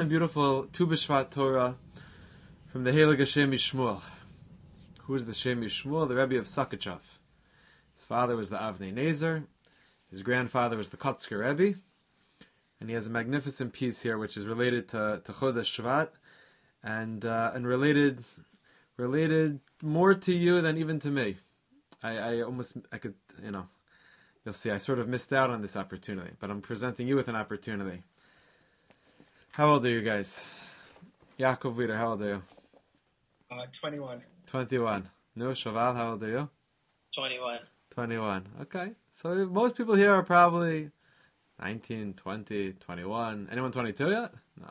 and beautiful Tu B'Shvat Torah from the Heilige Shem Yishmuel. Who is the Shem Yishmuel? The Rebbe of Sakachev. His father was the Avnei Nezer. His grandfather was the Kotzker Rebbe. And he has a magnificent piece here which is related to Chodesh Shvat and related more to you than even to me. I could, you'll see, I sort of missed out on this opportunity, but I'm presenting you with an opportunity. How old are you guys? Yaakov Wieder, how old are you? 21. 21. No, Shaval, how old are you? 21. 21. Okay. So most people here are probably 19, 20, 21. Anyone 22 yet? No.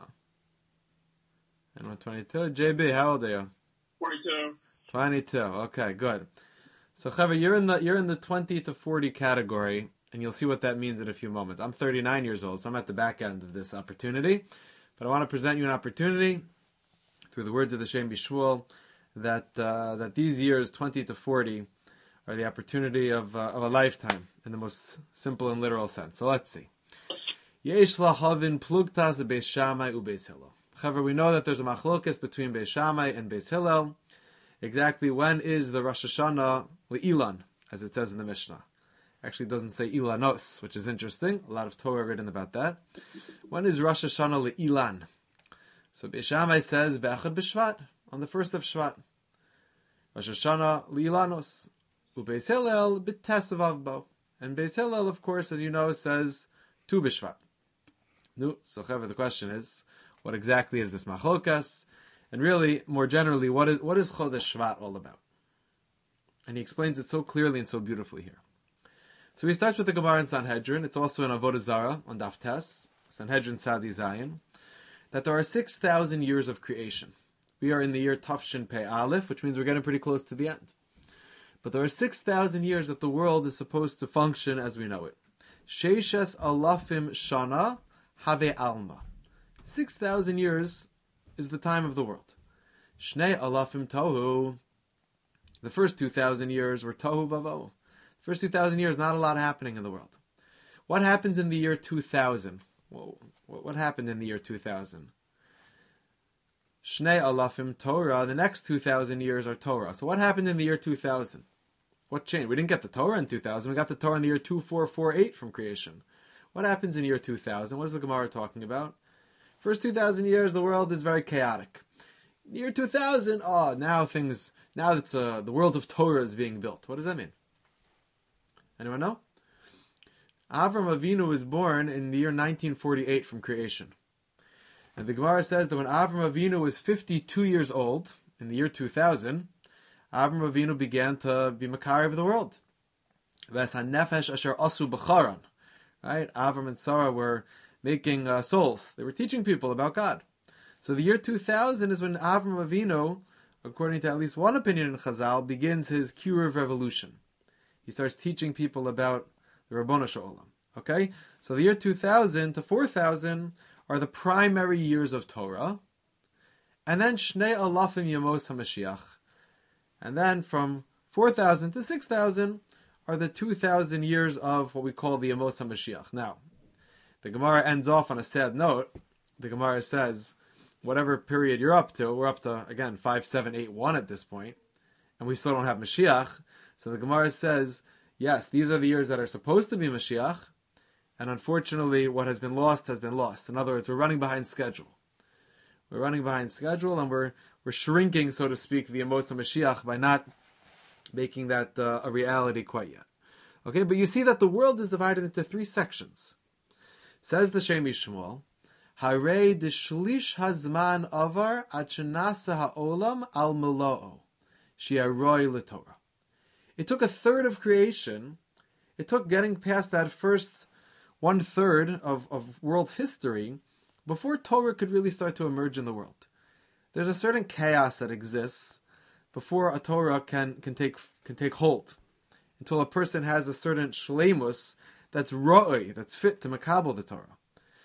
Anyone 22? JB, how old are you? 42. 22. Okay, good. So Chaver, you're in the 20 to 40 category, and you'll see what that means in a few moments. I'm 39 years old, so I'm at the back end of this opportunity. But I want to present you an opportunity through the words of the Shem Yishmuel that these years, 20 to 40, are the opportunity of a lifetime in the most simple and literal sense. So let's see. Yesh lahavin plugtas Beis Shammai uBeis Hillel. However, we know that there's a machlokas between Beis Shammai and Beis Hillel. Exactly when is the Rosh Hashanah le'ilan, as it says in the Mishnah. Actually, it doesn't say ilanos, which is interesting. A lot of Torah written about that. When is Rosh Hashanah le'ilan? So Beis Shammai says be'achad b'Shvat, on the first of Shvat. Rosh Hashanah le'ilanos. Ubeis Hillel b'tes of Avbo. And Beis Hillel, of course, as you know, says Tu B'Shvat. No, so Chaver, the question is, what exactly is this machlokas? And really, more generally, what is Chodesh Shvat all about? And he explains it so clearly and so beautifully here. So he starts with the Gemara in Sanhedrin. It's also in Avodah Zarah on Daf Tes, Sanhedrin Sadi Zayin, that there are 6,000 years of creation. We are in the year Tafshin Pei Aleph, which means we're getting pretty close to the end. But there are 6,000 years that the world is supposed to function as we know it. Sheishes alafim shana have alma. 6,000 years is the time of the world. Shnei alafim tohu. The first 2,000 years were tohu bavo. The first 2,000 years, not a lot happening in the world. What happens in the year 2000? Whoa, what happened in the year 2000? Shnei alafim Torah. The next 2,000 years are Torah. So what happened in the year 2000? What changed? We didn't get the Torah in 2000. We got the Torah in the year 2448 from creation. What happens in the year 2000? What is the Gemara talking about? First 2,000 years, the world is very chaotic. Year 2000, now that the world of Torah is being built. What does that mean? Anyone know? Avram Avinu was born in the year 1948 from creation. And the Gemara says that when Avram Avinu was 52 years old, in the year 2000, Avram Avinu began to be Makari of the world. Ves hanefesh asher asu b'charan. Right? Avram and Sarah were making souls. They were teaching people about God. So the year 2000 is when Avram Avinu, according to at least one opinion in Chazal, begins his Kiruv revolution. He starts teaching people about the Rabbanu Shalom. Okay? So the year 2000 to 4000 are the primary years of Torah. And then Shnei Alafim Yamos HaMashiach. And then from 4000 to 6000 are the 2000 years of what we call the Yamos HaMashiach. Now, the Gemara ends off on a sad note. The Gemara says, whatever period you're up to, we're up to, again, 5781 at this point, and we still don't have Mashiach. So the Gemara says, yes, these are the years that are supposed to be Mashiach, and unfortunately, what has been lost has been lost. In other words, we're running behind schedule. We're running behind schedule, and we're shrinking, so to speak, the Yemos HaMashiach by not making that a reality quite yet. Okay, but you see that the world is divided into three sections. Says the Shem Yishmuel, Harei d'shlish hazman avar ad shenasa ha'olam al melo'o, she'aroi l'Torah. It took a third of creation, it took getting past that first 1/3 of world history before Torah could really start to emerge in the world. There's a certain chaos that exists before a Torah can take hold, until a person has a certain shleimus that's ro'oi, that's fit to makabel the Torah.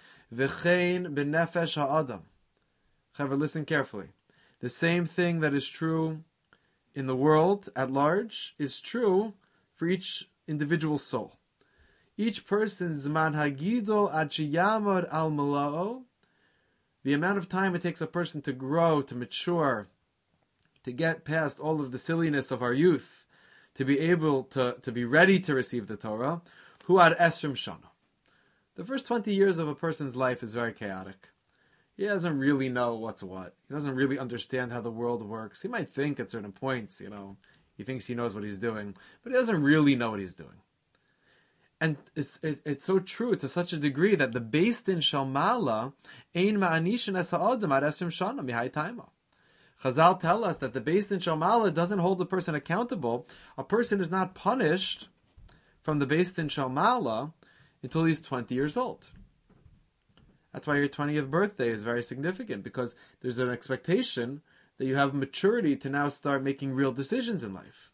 V'chein b'nefesh ha'adam. Chaver, listen carefully. The same thing that is true in the world at large is true for each individual soul. Each person's man hagidol ad sheyamod al malao the amount of time it takes a person to grow, to mature, to get past all of the silliness of our youth, to be able to be ready to receive the Torah, hu ad esrim shana. The first 20 years of a person's life is very chaotic. He doesn't really know what's what. He doesn't really understand how the world works. He might think at certain points, he thinks he knows what he's doing, but he doesn't really know what he's doing. And it's so true to such a degree that the Beis Din Shalmala ein ma'anishin es ha'adam ad esrim shana mihai taima. Chazal tell us that the Beis Din Shalmala doesn't hold the person accountable. A person is not punished from the Beis Din Shalmala until he's 20 years old. That's why your 20th birthday is very significant, because there's an expectation that you have maturity to now start making real decisions in life.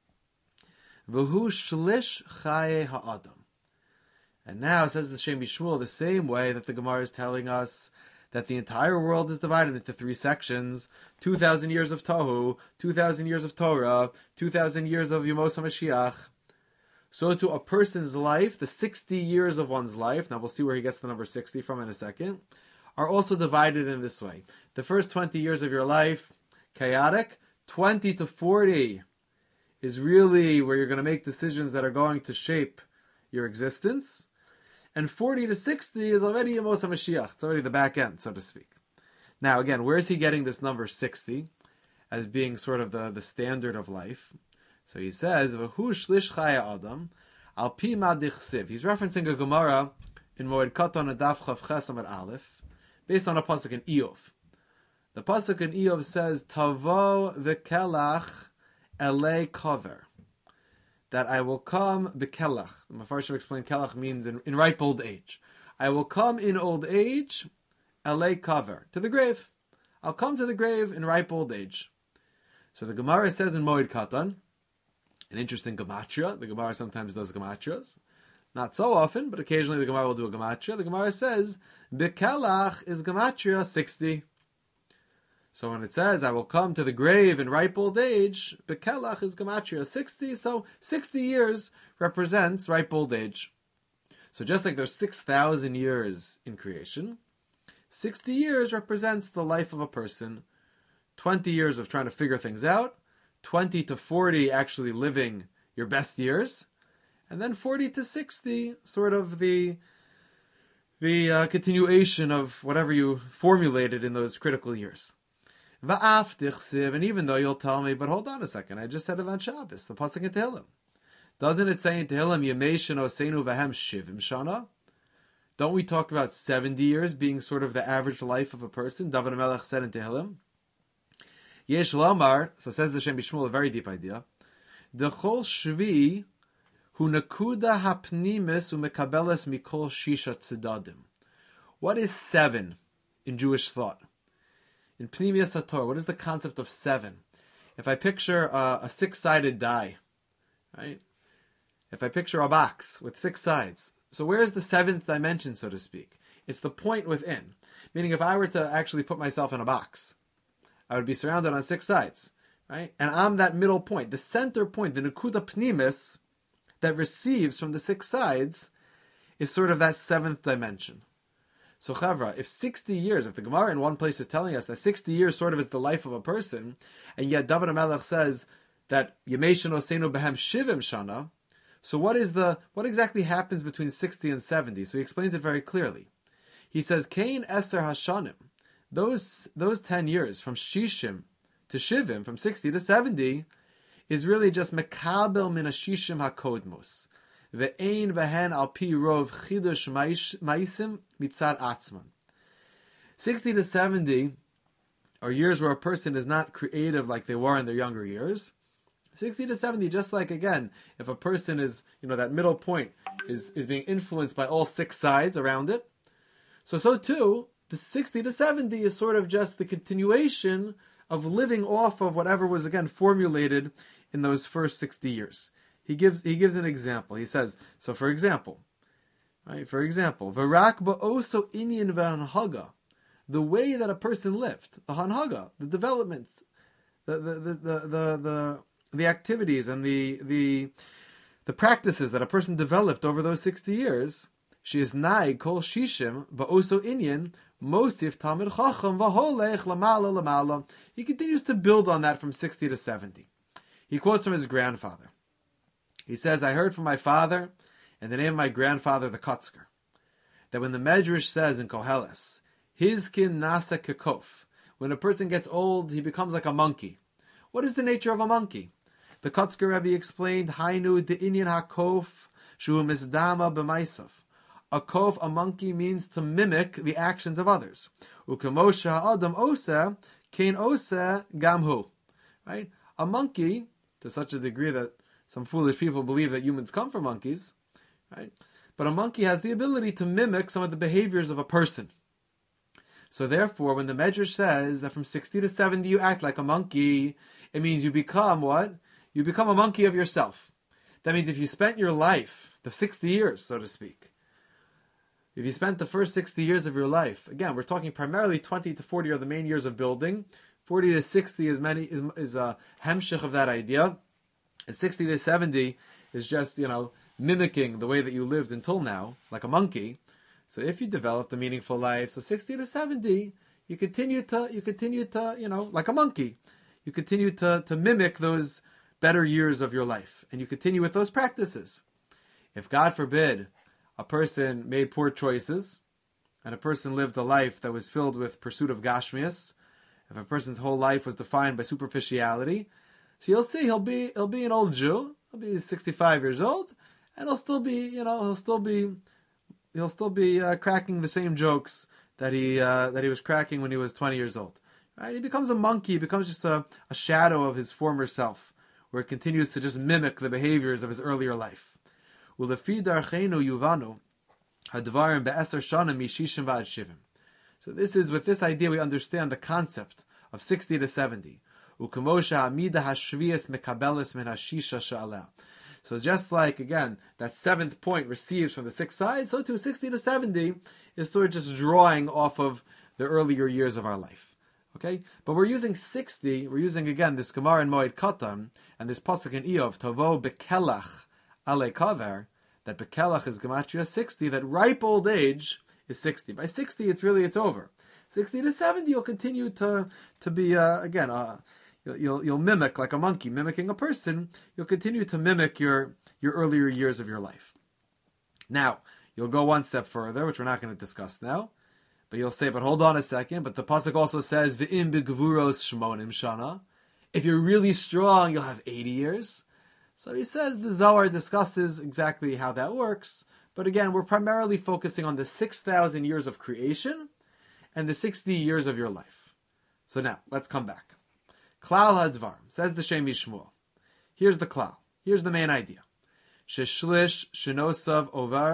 V'hu shlish chaye ha'adam. And now, says the Shem Yishmuel, the same way that the Gemara is telling us that the entire world is divided into 3 sections: 2,000 years of Tohu, 2,000 years of Torah, 2,000 years of Yemos HaMashiach. So to a person's life, the 60 years of one's life, now we'll see where he gets the number 60 from in a second, are also divided in this way. The first 20 years of your life, chaotic. 20 to 40 is really where you're going to make decisions that are going to shape your existence. And 40 to 60 is already Yemos HaMashiach. It's already the back end, so to speak. Now, again, where is he getting this number 60 as being sort of the standard of life? So he says, "V'hu shlish chaya adam al pi ma dichsiv." He's referencing a Gemara in Moed Katan Adaf Chav Ches Amud Aleph, based on a pasuk in Iyov. The pasuk in Iyov says, "Tavo v'kelach elei kover," that I will come b'kelach. The Mefarshim explain kelach means in ripe old age. I will come in old age, elei kover, to the grave. I'll come to the grave in ripe old age. So the Gemara says in Moed Katan, an interesting gematria. The Gemara sometimes does gematrias. Not so often, but occasionally the Gemara will do a gematria. The Gemara says, Bekelach is gematria 60. So when it says, I will come to the grave in ripe old age, Bekelach is gematria 60. So 60 years represents ripe old age. So just like there's 6,000 years in creation, 60 years represents the life of a person. 20 years of trying to figure things out, 20 to 40 actually living your best years, and then 40 to 60 sort of the continuation of whatever you formulated in those critical years. Va'af tichsiv, and even though you'll tell me, but hold on a second, I just said it on Shabbos, the pasuk in Tehillim. Doesn't it say in Tehillim, Yemei sheno seinu v'hem shivim shana? Don't we talk about 70 years being sort of the average life of a person? David HaMelech said in Tehillim. Yesh Lomar, so says the Shem Bishmuel, a very deep idea. Dechol shvi hu nakuda hapnimis umekabeles mikol shisha tzedadim. What is 7 in Jewish thought? In Pnimiyas HaTorah, what is the concept of 7? If I picture a 6-sided die, right? If I picture a box with 6 sides, so where is the 7th dimension, so to speak? It's the point within. Meaning, if I were to actually put myself in a box, I would be surrounded on 6 sides, right? And I'm that middle point, the center point, the Nakuda Pnimis that receives from the 6 sides is sort of that 7th dimension. So Chavra, if 60 years, if the Gemara in one place is telling us that 60 years sort of is the life of a person, and yet David HaMelech says that Yemei sheno seinu behem shivim shana, so what exactly happens between 60 and 70? So he explains it very clearly. He says, Kain Eser Hashanim, those 10 years, from Shishim to Shivim, from 60 to 70, is really just Mekabel min Shishim HaKodmos. Ve'ein vehen al pi rov chidush maisim mitzad atzman. 60 to 70 are years where a person is not creative like they were in their younger years. 60 to 70, just like, again, if a person is, that middle point is being influenced by all 6 sides around it. So too, the 60 to 70 is sort of just the continuation of living off of whatever was, again, formulated in those first 60 years. He gives an example. He says, so for example, V'rak ba'oso inyan v'hanhaga, the way that a person lived, the hanhaga, the development, the activities and the practices that a person developed over those 60 years, she is nai kol shishim ba'oso inyan Mosif Talmid Chacham v'holech lamala lamala. He continues to build on that from 60 to 70. He quotes from his grandfather. He says, I heard from my father and the name of my grandfather, the Kotzker, that when the Medrash says in Koheles, Hizkin nasa kekof, when a person gets old, he becomes like a monkey. What is the nature of a monkey? The Kotzker Rebbe explained, Hainu de'inyan hakof shu mizdama b'maisav. A kof, a monkey, means to mimic the actions of others. Ukemosha ha'adam osa, kein osa gamhu. Right? A monkey, to such a degree that some foolish people believe that humans come from monkeys, right? But a monkey has the ability to mimic some of the behaviors of a person. So therefore, when the Medrash says that from 60 to 70 you act like a monkey, it means you become what? You become a monkey of yourself. That means if you spent your life, the 60 years, so to speak, if you spent the first 60 years of your life, again, we're talking primarily 20 to 40 are the main years of building, 40 to 60 is a hemshich of that idea, and 60 to 70 is just, mimicking the way that you lived until now, like a monkey. So if you developed a meaningful life, so 60 to 70, you continue to, like a monkey, you continue to mimic those better years of your life, and you continue with those practices. If, God forbid, a person made poor choices, and a person lived a life that was filled with pursuit of gashmias, if a person's whole life was defined by superficiality, so you'll see he'll be an old Jew, he'll be 65 years old, and he'll still be cracking the same jokes that he was cracking when he was 20 years old. Right? He becomes a monkey. He becomes just a shadow of his former self, where it continues to just mimic the behaviors of his earlier life. Ulefi darchenu yuvanu hadvarim be'eser shana mishishim v'ad shivim. So with this idea we understand the concept of 60 to 70. Ukemosha amida hashvias mekabelis min hashisha sha'ala. So just like, again, that seventh point receives from the sixth side, so too 60 to 70 is sort of just drawing off of the earlier years of our life. Okay? But we're using 60, we're using, again, this Gemara in Moed Katan, and this Pasuk in Eov, Tovo bekelach ale kaver, that bekelach is Gematria 60, that ripe old age is 60. By 60, it's over. 60 to 70, you'll continue to be, You'll mimic, like a monkey mimicking a person, you'll continue to mimic your earlier years of your life. Now, you'll go one step further, which we're not going to discuss now, but you'll say, but hold on a second, but the Pasuk also says, V'im b'gvuros shmonim shana. If you're really strong, you'll have 80 years. So he says the Zohar discusses exactly how that works, but again, we're primarily focusing on the 6,000 years of creation and the 60 years of your life. So now, let's come back. Klal hadvar, says the Shem Yishmuel. Here's the klal. Here's the main idea. Sheshlish shenosav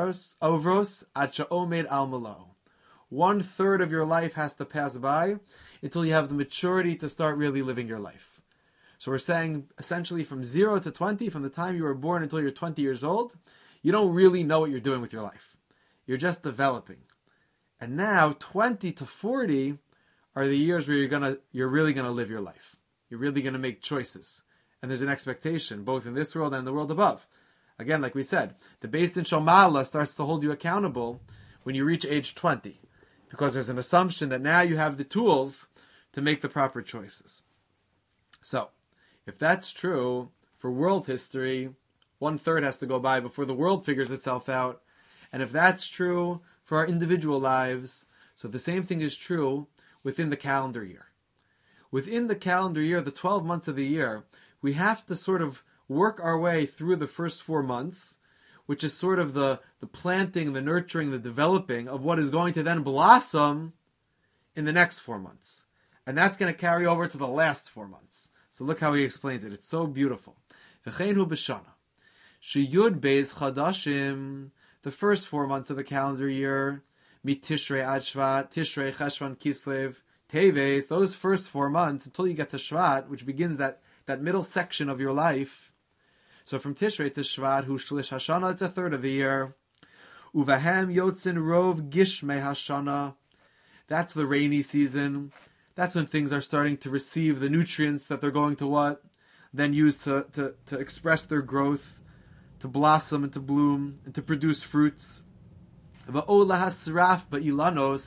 ovros at she'omed al malo. 1/3 of your life has to pass by until you have the maturity to start really living your life. So we're saying essentially from 0 to 20, from the time you were born until you're 20 years old, you don't really know what you're doing with your life. You're just developing. And now 20 to 40 are the years where you're really gonna live your life. You're really going to make choices. And there's an expectation, both in this world and the world above. Again, like we said, the Beis Din Shomala starts to hold you accountable when you reach age 20. Because there's an assumption that now you have the tools to make the proper choices. So, if that's true, for world history, 1/3 has to go by before the world figures itself out. And if that's true for our individual lives, so the same thing is true within the calendar year. Within the calendar year, the 12 months of the year, we have to sort of work our way through the first 4 months, which is sort of the planting, the nurturing, the developing of what is going to then blossom in the next 4 months. And that's going to carry over to the last 4 months. So look how he explains it. It's so beautiful. V'cheinu b'shana. Sheyud beis chadashim. The first 4 months of the calendar year. Mit Tishrei ad Shvat, Tishrei, Cheshvan, Kislev, Teves, those first 4 months until you get to Shvat, which begins that middle section of your life. So from Tishrei to Shvat, hu shlish hashana, it's 1/3 of the year. Uvahem yotzin rov gishmei hashana. That's the rainy season. That's when things are starting to receive the nutrients that they're going to what? Then use to express their growth, to blossom and to bloom, and to produce fruits. Va'olah hasraf ba'ilanos.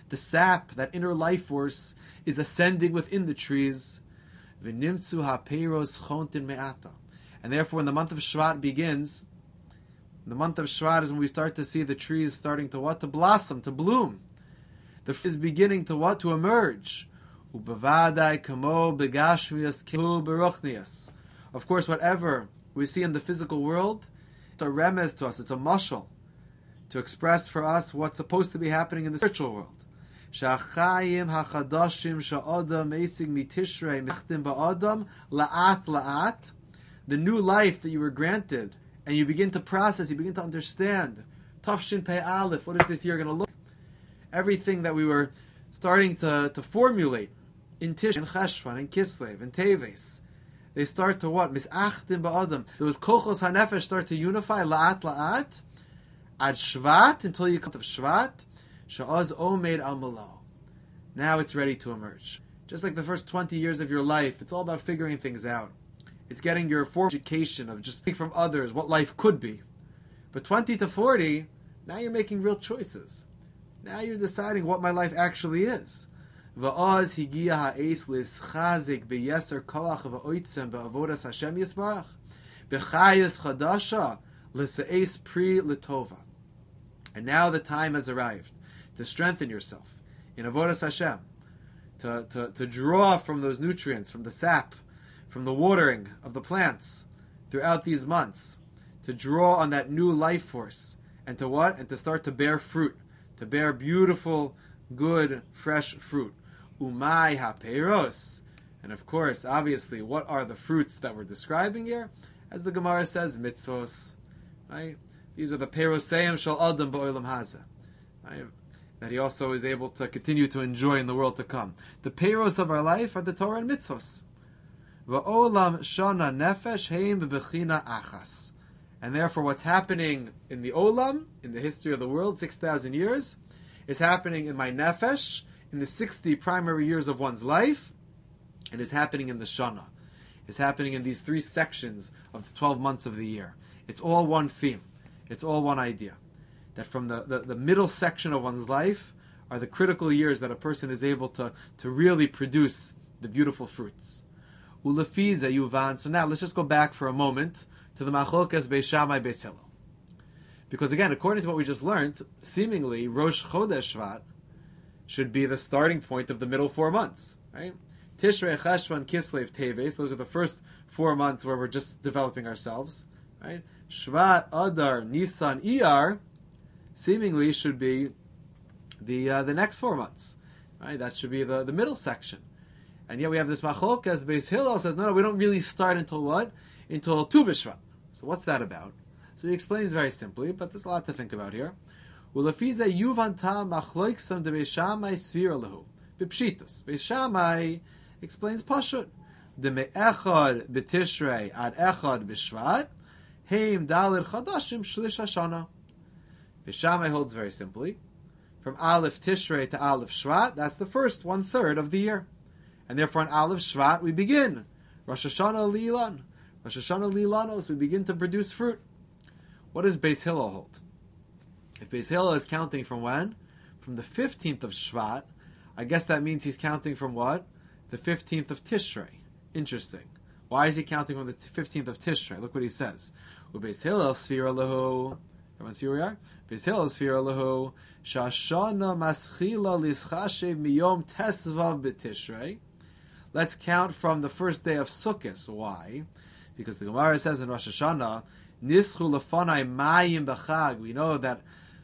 The sap, that inner life force, is ascending within the trees. V'nimtzu ha'peiros chontin me'ata. And therefore, when the month of Shvat begins, the month of Shvat is when we start to see the trees starting to what? To blossom, to bloom. The fruit is beginning to what? To emerge. Ubavadai kamo begashmias kehu beruchnias. Of course, whatever we see in the physical world, it's a remez to us, it's a mashal, to express for us what's supposed to be happening in the spiritual world. Sha'achayim hachadashim sha'adam eisig mitishrei mechtim ba'adam la'at la'at. The new life that you were granted, and you begin to process, you begin to understand. Tafshin Pei Aleph, what is this year going to look like? Everything that we were starting to formulate in Tish, in Cheshvan, in Kislev, in Teves, they start to what? Misachtim ba'adam. Those kochos hanefesh start to unify, la'at la'at, ad Shvat, until you come to Shvat, sha'az omed al malo. Now it's ready to emerge. Just like the first 20 years of your life, it's all about figuring things out. It's getting your formal education of just from others what life could be. But 20 to 40, now you're making real choices. Now you're deciding what my life actually is. Va'az higia ha'es lischazik beyeser koach va'oitzem be'avodas Hashem yisbarach b'chayis chadasha l'se'es pri l'tova. And now the time has arrived to strengthen yourself in avodas Hashem, to draw from those nutrients, from the sap, from the watering of the plants throughout these months, to draw on that new life force, and to what? And to start to bear fruit, to bear beautiful, good, fresh fruit. Umay ha'peiros. And of course, obviously, what are the fruits that we're describing here? As the Gemara says, mitzvos. Right? These are the peiroseim shel adam ba'olam hazeh. Right? That he also is able to continue to enjoy in the world to come. The peiros of our life are the Torah and mitzvos. Va'olam shana nefesh heim b'bechina achas. And therefore what's happening in the olam, in the history of the world, 6,000 years, is happening in my nefesh, in the 60 primary years of one's life, and is happening in the shana. It's happening in these 3 sections of the 12 months of the year. It's all one theme. It's all one idea. That from the middle section of one's life are the critical years that a person is able to really produce the beautiful fruits. Ulefiza yuvan. So now let's just go back for a moment to the Machlokas Beis Shammai Beis Hillel. Because again, according to what we just learned, seemingly Rosh Chodesh Shvat should be the starting point of the middle 4 months, right? Tishrei, Cheshvan, Kislev, Teves, those are the first 4 months where we're just developing ourselves, right? Shvat, Adar, Nisan, Iyar, seemingly should be the next 4 months, right? That should be the middle section. And yet we have this Machlokas Beis Hillel says, no, we don't really start until what? Until Tu B'Shvat. So what's that about? So he explains very simply, but there's a lot to think about here. Ulefiza yuvanta machloiksam de Beis Shammai svira lehu. B'pshitus. Beis Shammai explains pashut. De me'echad b'tishrei ad echad b'shvat heim dalir chadashim shlish hashana. Beis Shammai holds very simply. From Aleph Tishrei to Aleph Shvat, that's the first 1/3 of the year. And therefore on Aleph Shvat we begin. Rosh Hashanah Lilan. Rosh Hashanah Lilanos, we begin to produce fruit. What does Beis Hillel hold? If Beis Hillel is counting from when? From the 15th of Shvat, I guess that means he's counting from what? The 15th of Tishrei. Interesting. Why is he counting from the 15th of Tishrei? Look what he says. Beis Hillel Sfira Lehu. Everyone see where we are? Beis Hillel Sfira Lehu. Shashana Maschila Lischashev Miyom Tesvav B'Tishrei. Let's count from the first day of Sukkot. Why? Because the Gemara says in Rosh Hashanah, Nischu lefanai mayim b'chag. We know that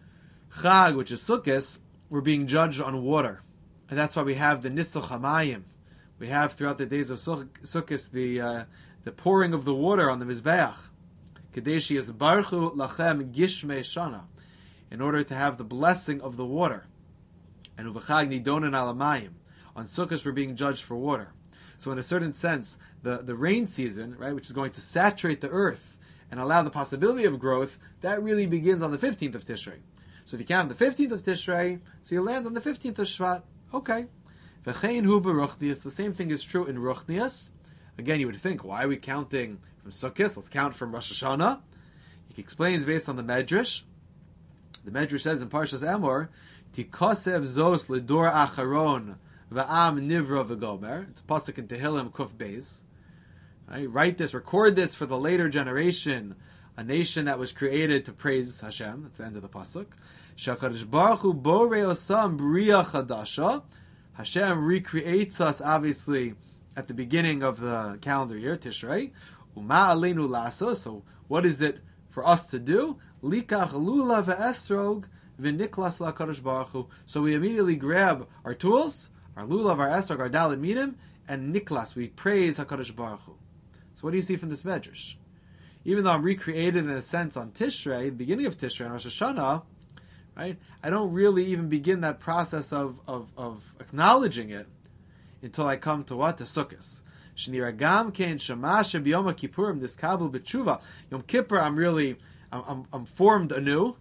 Chag, which is Sukkot, we're being judged on water. And that's why we have the Nisuch HaMayim. We have throughout the days of Sukkot the pouring of the water on the Mizbeach. Kadeshi Yisbarchu lachem gishmei shana. In order to have the blessing of the water. And Uvachag nidonen al hamayim. On Sukkot we're being judged for water. So in a certain sense, the rain season, right, which is going to saturate the earth and allow the possibility of growth, that really begins on the 15th of Tishrei. So if you count the 15th of Tishrei, so you land on the 15th of Shvat. Okay. V'chein hu b'ruchnias. The same thing is true in Ruchnias. Again, you would think, why are we counting from Sukkot? Let's count from Rosh Hashanah. He explains based on the Medrash. The Medrash says in Parshas Emor, Tikosev zos lidor acharon va'am nivra v'gomer. It's a pasuk in Tehillim Kuf Beis. Right? Write this, record this for the later generation, a nation that was created to praise Hashem. That's the end of the pasuk. Shakadosh Baruch Hu borei osam bria chadasha. Hashem recreates us, obviously, at the beginning of the calendar year, Tishrei. Uma aleinu laso. So, what is it for us to do? Likach lula ve'esrog v'niklas la'kadosh Baruch Hu. So we immediately grab our tools, our lulav, our esrog, our daled minim, and niklas. We praise Hakadosh Baruch Hu. So what do you see from this medrash? Even though I'm recreated in a sense on Tishrei, the beginning of Tishrei, on Rosh Hashanah, right? I don't really even begin that process of acknowledging it until I come to what? To Sukkot. Shniragam kein shamash b'yom kippurim diskabel b'tshuva. Yom Kippur, I'm formed anew.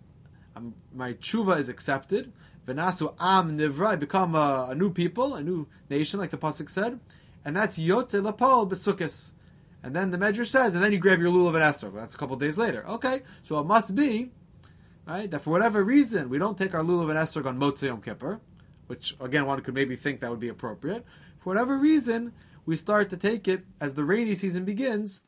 My tshuva is accepted. V'nasu am nivra. I become a new people, a new nation, like the pasuk said, and that's yotze lapol b'sukkos. And then the Medrash says, and then you grab your lulav and esrog. That's a couple of days later. Okay, so it must be, right, that for whatever reason we don't take our lulav and esrog on Motzei Yom Kippur, which again one could maybe think that would be appropriate. For whatever reason, we start to take it as the rainy season begins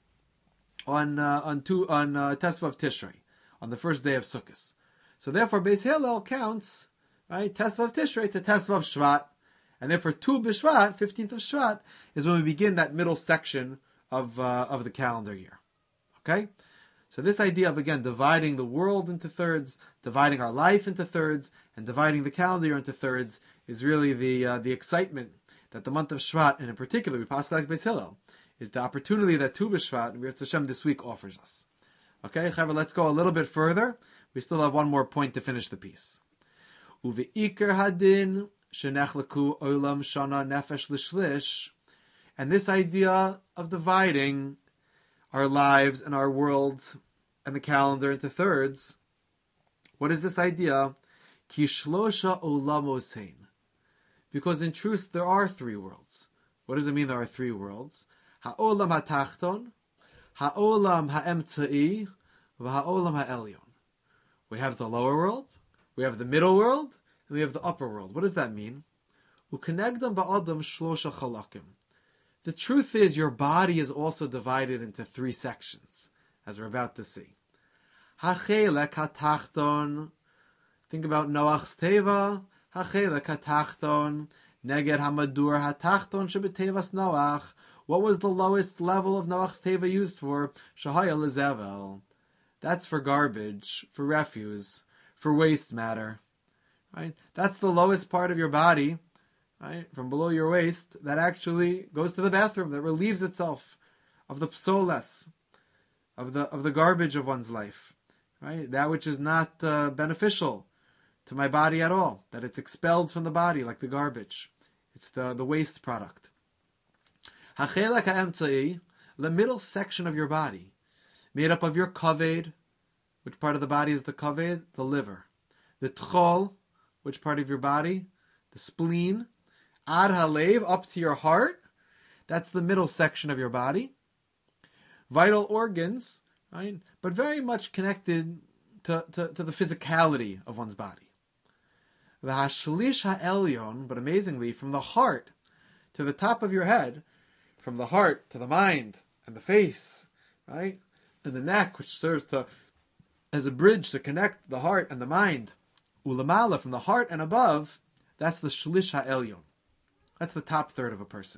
on Tesvav Tishrei, on the first day of Sukkot. So therefore, Beis Hillel counts, right, Tesvav Tishrei to Tesvav Shvat, and therefore Tu B'Shvat, 15th of Shvat, is when we begin that middle section of the calendar year. Okay, so this idea of again dividing the world into thirds, dividing our life into thirds, and dividing the calendar year into thirds is really the excitement that the month of Shvat, and in particular, we pass like Beis Hillel, is the opportunity that Tu B'Shvat and B'Yirtzeh Hashem this week offers us. Okay, Chaver, let's go a little bit further. We still have one more point to finish the piece. Uve'ikar hadin shenechleku olam shana nefesh l'shlish. And this idea of dividing our lives and our world and the calendar into thirds, what is this idea? Ki shlosha olamos hein. Because in truth, there are three worlds. What does it mean there are three worlds? Ha'olam ha'tachton, ha'olam ha'emtza'i, v'ha'olam ha'elyon. We have the lower world, we have the middle world, and we have the upper world. What does that mean? U'kenegdam ba'adam shlosha chalakim. The truth is, your body is also divided into three sections, as we're about to see. Hachelek hatachton. Think about Noach's teva. Hachelek hatachton. Neged hamadur hatachton shebetevas Noach. What was the lowest level of Noach's teva used for? Shahaya lezevel. That's for garbage, for refuse, for waste matter. Right? That's the lowest part of your body. Right, from below your waist, that actually goes to the bathroom, that relieves itself of the psoles, of the garbage of one's life, right? That which is not beneficial to my body at all, that it's expelled from the body like the garbage. It's the waste product. Hachelek ha'emtzai, the middle section of your body, made up of your kaved. Which part of the body is the kaved? The liver. The tchol, which part of your body? The spleen. Ad halev, up to your heart. That's the middle section of your body. Vital organs, right? But very much connected to the physicality of one's body. The hashlish ha'elyon, but amazingly, from the heart to the top of your head, from the heart to the mind and the face, right? And the neck, which serves as a bridge to connect the heart and the mind. Ulamala, from the heart and above, that's the shlish ha'elyon. That's the top third of a person.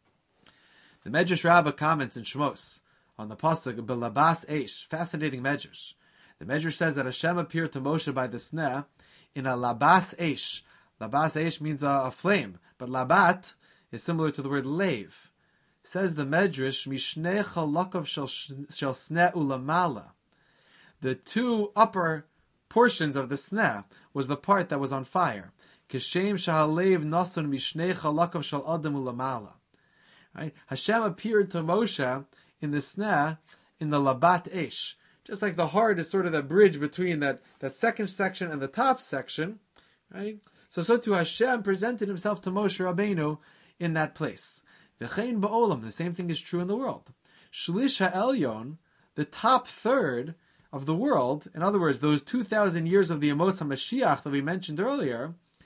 The Medrash Rabbah comments in Shmos on the pasuk Belabas Eish. Fascinating Medrash. The Medrash says that Hashem appeared to Moshe by the sneh in a labas eish. Labas eish means a flame, but labat is similar to the word lave. Says the Medrash, Mishnei chalakav shel sneh ulamala. The two upper portions of the sneh was the part that was on fire. Kishem shahalev nasun mishnei chalakav shel adam ulamala. Right? Hashem appeared to Moshe in the sneh, in the labat eish. Just like the heart is sort of the bridge between that second section and the top section, right? So too Hashem presented himself to Moshe Rabbeinu in that place. V'chein ba'olam, the same thing is true in the world. Shlish ha'elyon, the top third of the world, in other words, those 2,000 years of the Amos HaMashiach that we mentioned earlier,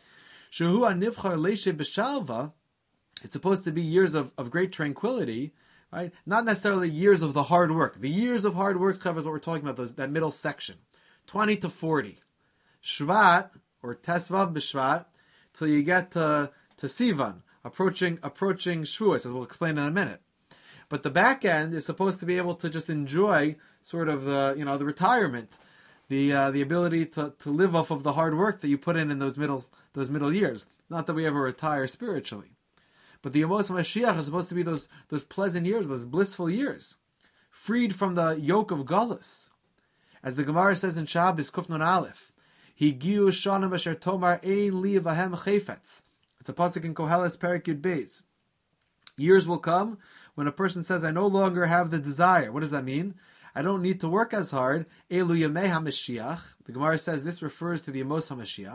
Shehu anivchar leishe b'shalva. It's supposed to be years of great tranquility, right? Not necessarily years of the hard work. The years of hard work, Chav, is what we're talking about, that middle section. 20 to 40. Shvat, or Tesvav b'Shvat, till you get to Sivan, approaching Shavuos, as we'll explain in a minute. But the back end is supposed to be able to just enjoy sort of the retirement, the ability to live off of the hard work that you put in those middle years. Not that we ever retire spiritually. But the Yemos HaMashiach are supposed to be those pleasant years, those blissful years, freed from the yoke of Galus. As the Gemara says in Shabbos, Kuf Nun Aleph, Higiu Shanim Asher Tomar Ein Li Vahem Chayfetz. It's a pasuk in Koheles Perek Yud Beis. Years will come when a person says, I no longer have the desire. What does that mean? I don't need to work as hard. Elu Yamei HaMashiach. The Gemara says this refers to the Yemos HaMashiach.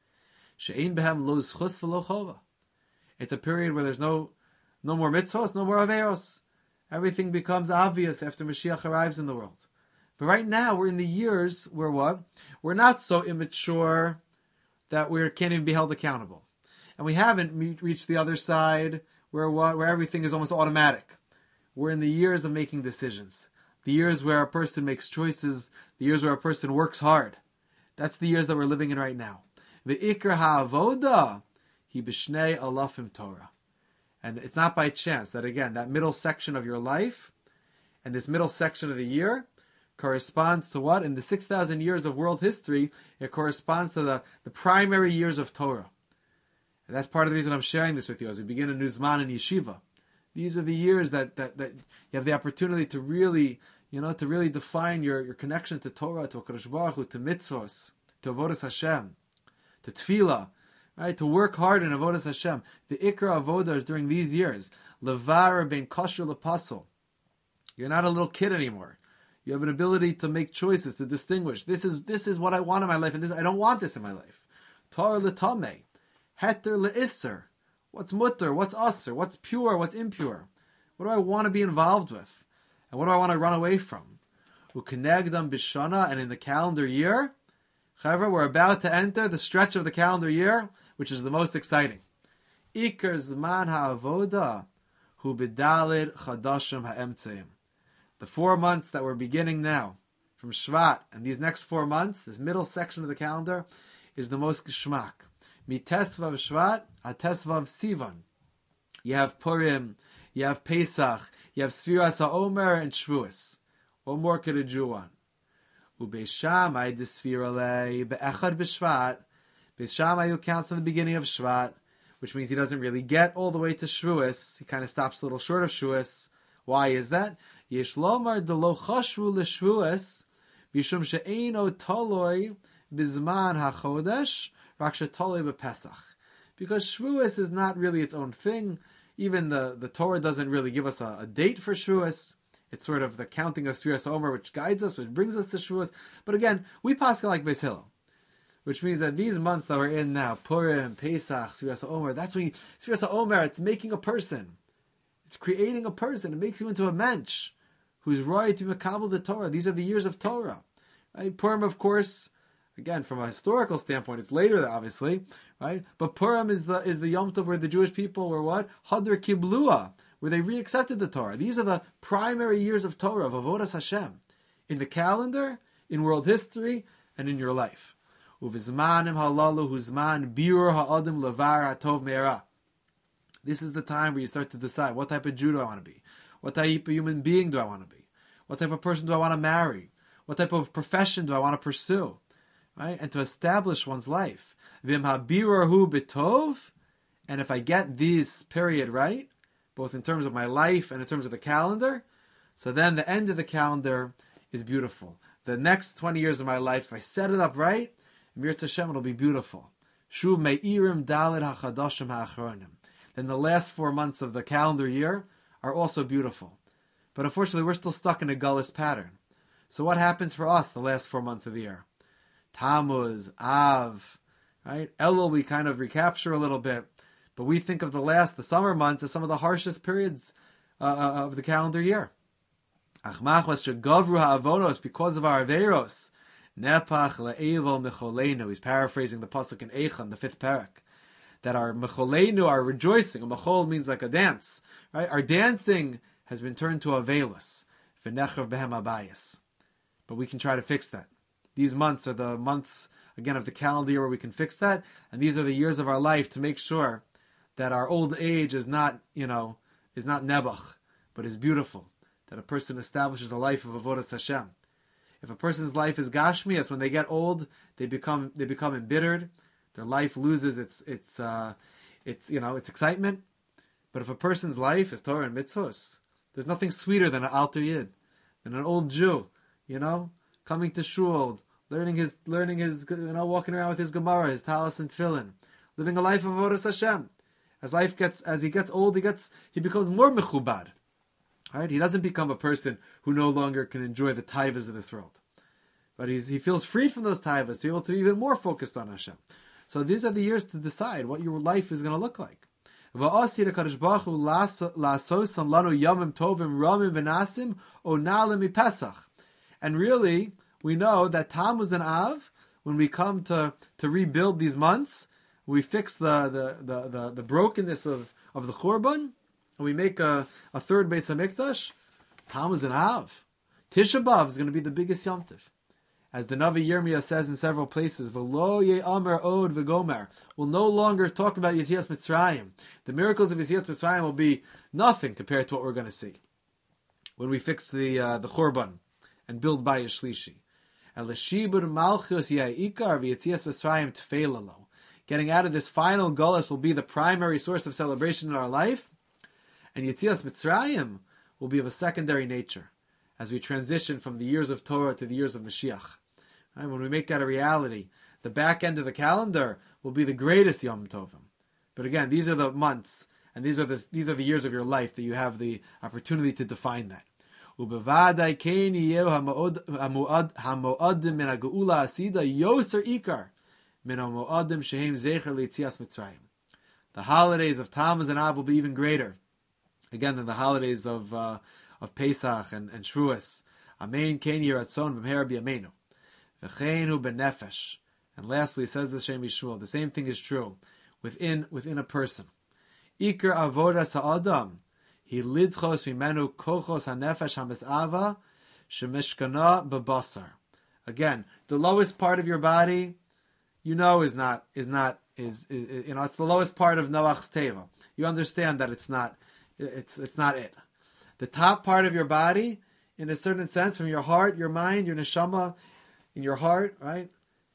She'ein Behem Lo Zchus V'Lo Chova. It's a period where there's no more mitzvos, no more averos. Everything becomes obvious after Mashiach arrives in the world. But right now, we're in the years where what? We're not so immature that we can't even be held accountable. And we haven't reached the other side where everything is almost automatic. We're in the years of making decisions. The years where a person makes choices. The years where a person works hard. That's the years that we're living in right now. The Ikar HaAvoda, He b'shnei alafim Torah. And it's not by chance that, again, that middle section of your life and this middle section of the year corresponds to what? In the 6,000 years of world history, it corresponds to the primary years of Torah. And that's part of the reason I'm sharing this with you as we begin a new Zman in Yeshiva. These are the years that you have the opportunity to really, to really define your connection to Torah, to HaKadosh Baruch Hu, to mitzvos, to avodas Hashem, to tefillah, right? To work hard in avodas Hashem. The ikra avodah is during these years. Levar ben kosher lepasol. You're not a little kid anymore. You have an ability to make choices, to distinguish. This is what I want in my life, and I don't want this in my life. Tar letameh, heter leisser. What's mutter? What's usser? What's pure? What's impure? What do I want to be involved with? And what do I want to run away from? Ukenegdam bishana, and in the calendar year, Chavra, we're about to enter the stretch of the calendar year, which is the most exciting. Iker zman ha'avoda hu b'dalid chadashim ha'emtzeim. The 4 months that we're beginning now, from Shvat, and these next 4 months, this middle section of the calendar, is the most geshmak. Mitesvav Shvat, atesvav Sivan. You have Purim, you have Pesach, you have Sfiras HaOmer and Shavuos. What more could a Jew want? Ubeis Shammai disfiralei be'echad b'Shvat. Beis Shammai counts in the beginning of Shvat, which means he doesn't really get all the way to Shavuos. He kind of stops a little short of Shavuos. Why is that? Yesh lomar delo chashvu l'Shavuos b'shum she'eino toloi b'zman hachodesh rak shetoloi b'Pesach. Because Shavuos is not really its own thing. Even the Torah doesn't really give us a date for Shavuos. It's sort of the counting of Sfiras Omer which guides us, which brings us to Shavuos. But again, we pascha like Beis Hillel, which means that these months that we're in now, Purim, Pesach, Sfiras Omer, that's when Sfiras Omer, it's making a person. It's creating a person. It makes you into a mensch who's right to makabel the Torah. These are the years of Torah. Right? Purim, of course, again, from a historical standpoint, it's later, obviously, right? But Purim is the Yom Tov where the Jewish people were what? Hadar Kiblua, where they re-accepted the Torah. These are the primary years of Torah, of Avodas Hashem, in the calendar, in world history, and in your life. Uvizmanim halalu huzman birur ha'adim levar hatov me'era. This is the time where you start to decide, what type of Jew do I want to be? What type of human being do I want to be? What type of person do I want to marry? What type of profession do I want to pursue? Right? And to establish one's life. Vim habirur hu b'tov, and if I get this period right, both in terms of my life and in terms of the calendar, so then the end of the calendar is beautiful. The next 20 years of my life, if I set it up right, Mir Hashem, it'll be beautiful. Shuv me'irim dalid hachadashim ha'achronim. Then the last 4 months of the calendar year are also beautiful. But unfortunately, we're still stuck in a gullus pattern. So what happens for us the last 4 months of the year? Tammuz, Av, right? Elul we kind of recapture a little bit. But we think of the summer months as some of the harshest periods of the calendar year. Achmach was shegavru ha'avonos, because of our averos. Nepach le'evol mecholenu. He's paraphrasing the pasuk in Eichan, the 5th parak. that our mecholeinu, our rejoicing, a mechol means like a dance, right? Our dancing has been turned to avelus, v'nechav behem abayis. But we can try to fix that. These months are the months, again, of the calendar year where we can fix that, and these are the years of our life to make sure that our old age is not, is not nebuch, but is beautiful. That a person establishes a life of avodas Hashem. If a person's life is gashmias, when they get old, they become embittered. Their life loses its excitement. But if a person's life is Torah and mitzvos, there's nothing sweeter than an alter yid, than an old Jew, coming to shul, learning his, walking around with his Gemara, his talis and tefillin, living a life of avodas Hashem. As he gets old, he becomes more mechubad. Right? He doesn't become a person who no longer can enjoy the taivas of this world, but he feels freed from those taivas to be able to be even more focused on Hashem. So these are the years to decide what your life is going to look like. And really, we know that Tammuz and Av, when we come to rebuild these months, we fix the brokenness of the Churban, and we make a third Beis HaMikdash. Tammuz and Av. Tisha B'Av is going to be the biggest Yom Tov. As the Navi Yirmiyah says in several places, V'lo ye'amer od v'gomer. We'll no longer talk about Yetzias Mitzrayim. The miracles of Yetzias Mitzrayim will be nothing compared to what we're going to see when we fix the Churban and build Bayis Shlishi. Elashibur Malchus Ya'ikar v'Yetzias Mitzrayim Tfeilalo. Getting out of this final Golus will be the primary source of celebration in our life, and Yetzias Mitzrayim will be of a secondary nature as we transition from the years of Torah to the years of Mashiach. Right? When we make that a reality, the back end of the calendar will be the greatest Yom Tovim. But again, these are the months, and these are the years of your life that you have the opportunity to define that. Ubevadai kein yeu hamoadim min ha'geula asida yoser ikar min hamoadim shehem zecher leitzias Mitzrayim. The holidays of Tammuz and Av will be even greater, again, than the holidays of Pesach and Shavuos. Amen kein yiratzon b'mher b'yameinu v'chein hu b'nefesh. And lastly, says the Shem Yishmuel, the same thing is true within a person. Iker avodas ha'adam he lidchos mimenu kochos hanefesh hamesava shemishkana b'basar. Again, the lowest part of your body, is not it's the lowest part of Noach's teva. You understand that it's not it. The top part of your body, in a certain sense, from your heart, your mind, your neshama, in your heart, right?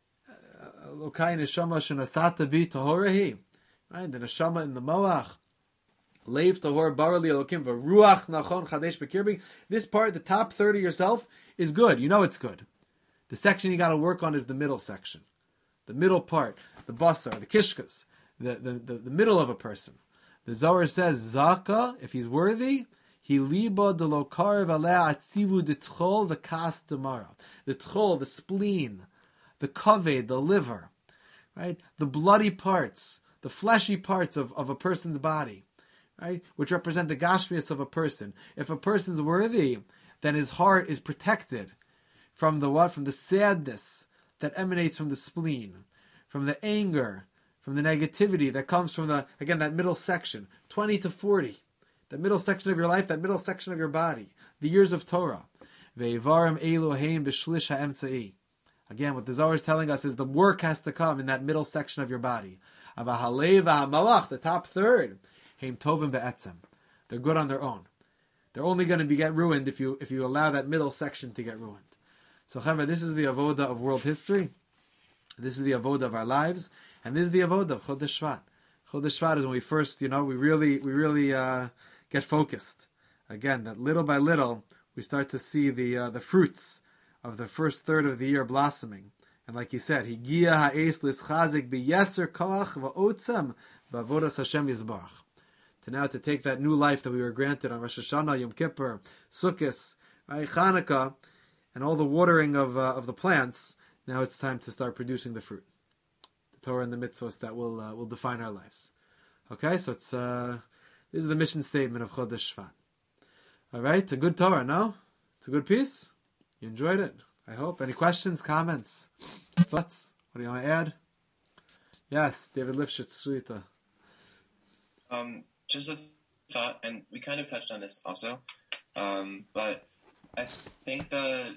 Lokai neshama shenasata bi tahorahi, right? The neshama in the moach, leiv tahor barali elokim v'ruach nachon chadesh b'kirbi. This part, the top third of yourself, is good. You know it's good. The section you got to work on is the middle section, the middle part, the basar, the kishkas, the middle of a person. The Zohar says zaka, if he's worthy, he liba de lokar v'aleh atzivu de tchol v'kas demara. The tchol, the spleen, the kaved, the liver, right? The bloody parts, the fleshy parts of a person's body, right? Which represent the gashmias of a person. If a person's worthy, then his heart is protected from the what? From the sadness that emanates from the spleen, from the anger, from the negativity that comes from that middle section, 20 to 40. That middle section of your life, that middle section of your body, the years of Torah. Ve'evarim Eloheim b'shlish ha'emtzai. Again, what the Zohar is telling us is the work has to come in that middle section of your body. Avahalev ha'malach, the top third, heim tovim be'etzem. They're good on their own. They're only going to get ruined if you allow that middle section to get ruined. So, Chavra, this is the avoda of world history. This is the avoda of our lives, and this is the avoda of Chodesh Shvat. Chodesh Shvat is when we first, we really get focused. Again, that little by little, we start to see the fruits of the first third of the year blossoming. And like he said, Higia ha'es lischazik b'yeser koach v'otzem b'avodas Hashem Yisbarach. To take that new life that we were granted on Rosh Hashanah, Yom Kippur, Sukkot, right, Chanukah, and all the watering of the plants. Now it's time to start producing the fruit, the Torah and the mitzvahs that will define our lives. Okay, so it's this is the mission statement of Chodesh Shvat. All right, a good Torah, no? It's a good piece. You enjoyed it, I hope. Any questions, comments, thoughts? What do you want to add? Yes, David Lipschitz, Shrita. Just a thought, and we kind of touched on this also, but I think the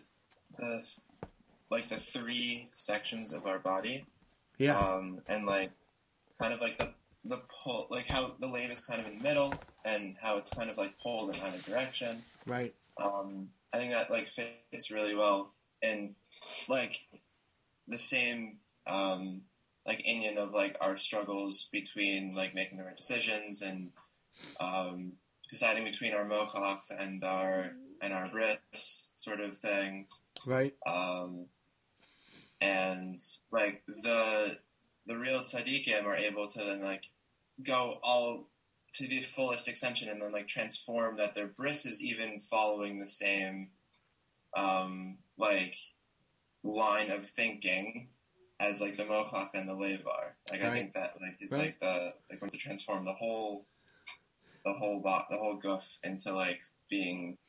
three sections of our body, Yeah. and like kind of like the pull, like how the lave is kind of in the middle, and how it's kind of like pulled in either direction. Right. I think that like fits really well in like the same like inyan of like our struggles between like making the right decisions and deciding between our mochach and our bris sort of thing. Right. And like the real tzaddikim are able to then like go all to the fullest extension and then like transform that their bris is even following the same like line of thinking as like the mochach and the levar. Like Right. I think that like is Right. like going to transform the whole guf into like being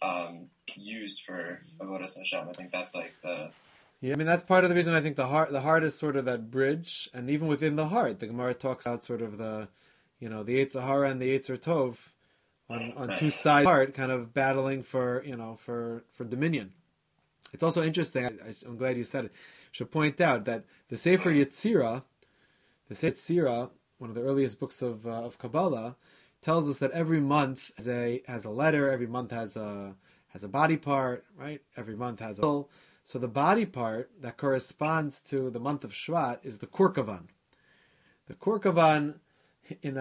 used for avodas Hashem. I think that's like the Yeah, I mean that's part of the reason I think the heart is sort of that bridge, and even within the heart, the Gemara talks about sort of the Yetzer Hara and the Yetzer Tov on two sides of the heart, kind of battling for dominion. It's also interesting. I'm glad you said it. I should point out that the Sefer Yetzirah, one of the earliest books of Kabbalah, tells us that every month has a letter. Every month has a body part, right? Every month has a soul. So the body part that corresponds to the month of Shvat is the Korkavan. The Korkavan in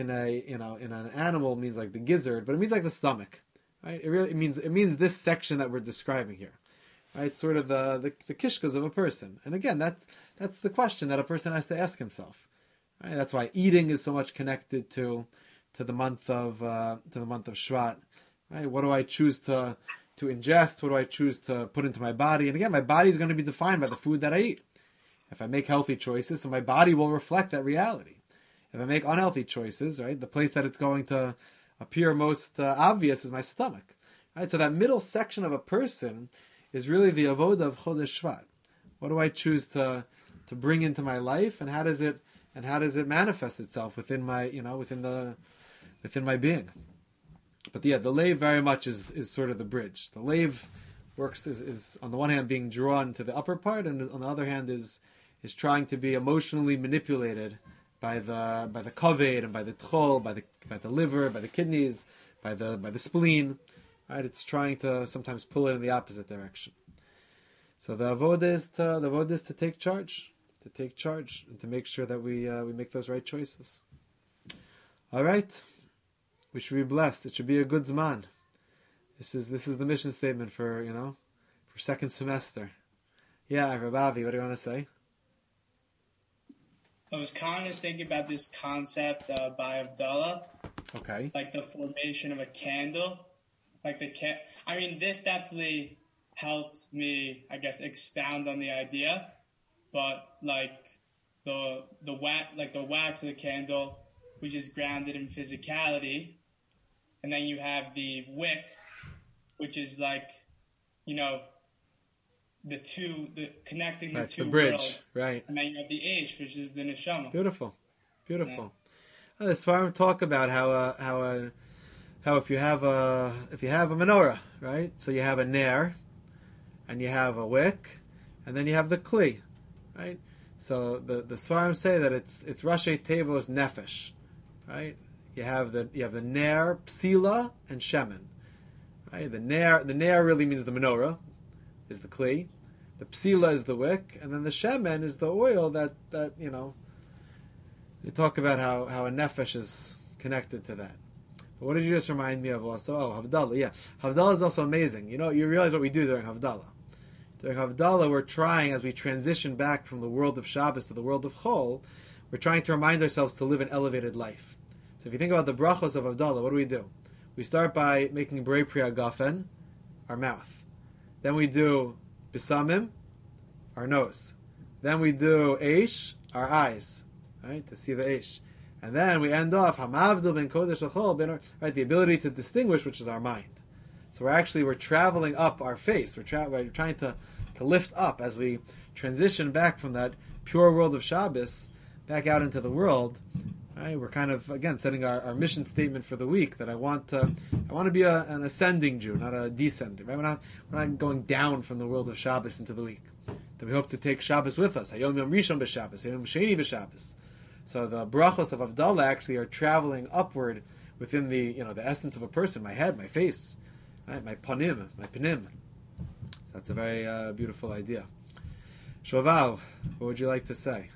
an animal means like the gizzard, but it means like the stomach, right? It means this section that we're describing here, right? Sort of the kishkas of a person. And again, that's the question that a person has to ask himself, right? That's why eating is so much connected to the month of Shvat, right? What do I choose to ingest? What do I choose to put into my body? And again, my body is going to be defined by the food that I eat. If I make healthy choices, so my body will reflect that reality. If I make unhealthy choices, right, the place that it's going to appear most obvious is my stomach, right? So that middle section of a person is really the avoda of Chodesh Shvat. What do I choose to bring into my life, and how does it manifest itself within my within my being? But yeah, the lave very much is sort of the bridge. The lave works is on the one hand being drawn to the upper part, and on the other hand is trying to be emotionally manipulated by the kaved and by the tchol, by the liver, by the kidneys, by the spleen. Right? It's trying to sometimes pull it in the opposite direction. So the avodah is to take charge, and to make sure that we make those right choices. All right. We should be blessed. It should be a good zman. This is the mission statement for second semester. Yeah, Rabavi, what do you want to say? I was kind of thinking about this concept by Abdullah. Okay. Like the formation of a candle. Like this definitely helped me, I guess, expound on the idea. But like the wax of the candle, which is grounded in physicality. And then you have the wick, which is like, connecting the two the bridge, worlds. right? And then you have the Aish, which is the neshama. Beautiful. The Sfarim talk about how if you have a menorah, right? So you have a ner, and you have a wick, and then you have the kli, right? So the Sfarim say that it's Rashi Tevos Nefesh, right? You have the ner, psila, and shemen. Right? The ner really means the menorah, is the kli. The psila is the wick, and then the shemen is the oil that They talk about how a nefesh is connected to that. But what did you just remind me of also? Oh, Havdalah. Yeah, Havdalah is also amazing. You realize what we do during Havdalah. During Havdalah, we're trying, as we transition back from the world of Shabbos to the world of Chol, we're trying to remind ourselves to live an elevated life. So if you think about the brachos of Havdalah, what do? We start by making Brei Pri Hagafen, our mouth. Then we do Bisamim, our nose. Then we do Eish, our eyes, right, to see the Eish. And then we end off Hamavdil ben Kodesh L'chol, right, the ability to distinguish, which is our mind. So we're traveling up our face. We're trying to lift up as we transition back from that pure world of Shabbos back out into the world Right? We're kind of again setting our mission statement for the week that I want to be an ascending Jew, not a descending. Right? We're not going down from the world of Shabbos into the week. That we hope to take Shabbos with us. Hayom Yom Rishon b'Shabbos, Hayom Sheni b'Shabbos. So the brachos of Havdalah actually are traveling upward within the the essence of a person, my head, my face, right? My panim, my panim. So that's a very beautiful idea. Shoval, what would you like to say?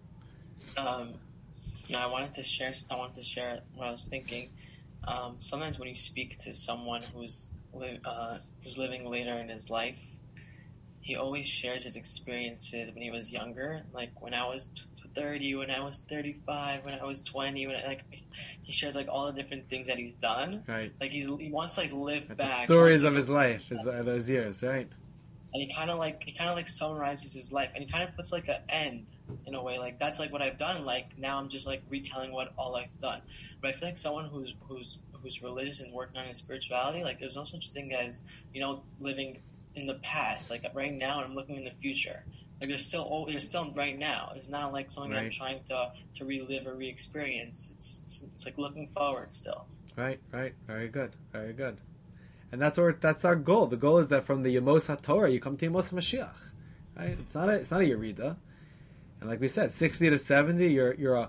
No, I wanted to share what I was thinking. Sometimes when you speak to someone who's living later in his life, he always shares his experiences when he was younger. Like when I was 30, when I was 35, when I was 20. He shares like all the different things that he's done. Right. Like he wants to like live The back. stories of his life is those years, right? And he kind of like summarizes his life, and he kind of puts like an end in a way. Like that's like what I've done. Like now I'm just like retelling what all I've done. But I feel like someone who's religious and working on his spirituality, like there's no such thing as living in the past. Like right now, and I'm looking in the future. Like there's still right now. It's not like something Right. I'm trying to relive or re-experience. It's like looking forward still. Right. Very good. And that's our goal. The goal is that from the Yemos HaTorah you come to Yemos HaMashiach. Right? It's not a Yerida. And like we said, 60 to 70, you're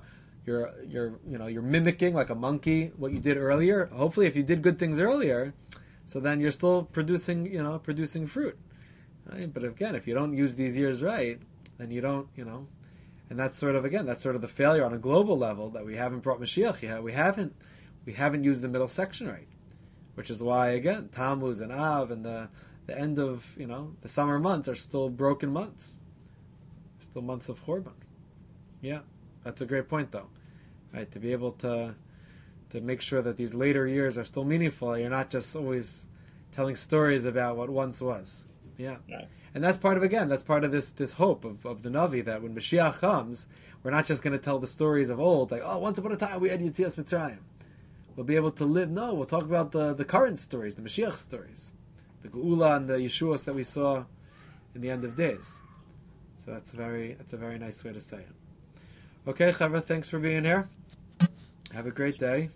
mimicking like a monkey what you did earlier. Hopefully, if you did good things earlier, so then you're still producing fruit. Right? But again, if you don't use these years right, then you don't, and that's sort of the failure on a global level that we haven't brought Mashiach yet. We haven't used the middle section right, which is why again Tammuz and Av and the end of the summer months are still broken months, still months of Chorban. Yeah, that's a great point though, right? To be able to make sure that these later years are still meaningful. You're not just always telling stories about what once was. Yeah. Right. And that's part of this hope of the Navi, that when Mashiach comes, we're not just going to tell the stories of old, like, oh, once upon a time we had Yetzias Mitzrayim. We'll be able to live, no, we'll talk about the current stories, the Mashiach stories, the Geula and the Yeshuos that we saw in the end of days. So that's a very nice way to say it. Okay, Chavra, thanks for being here. Have a great day.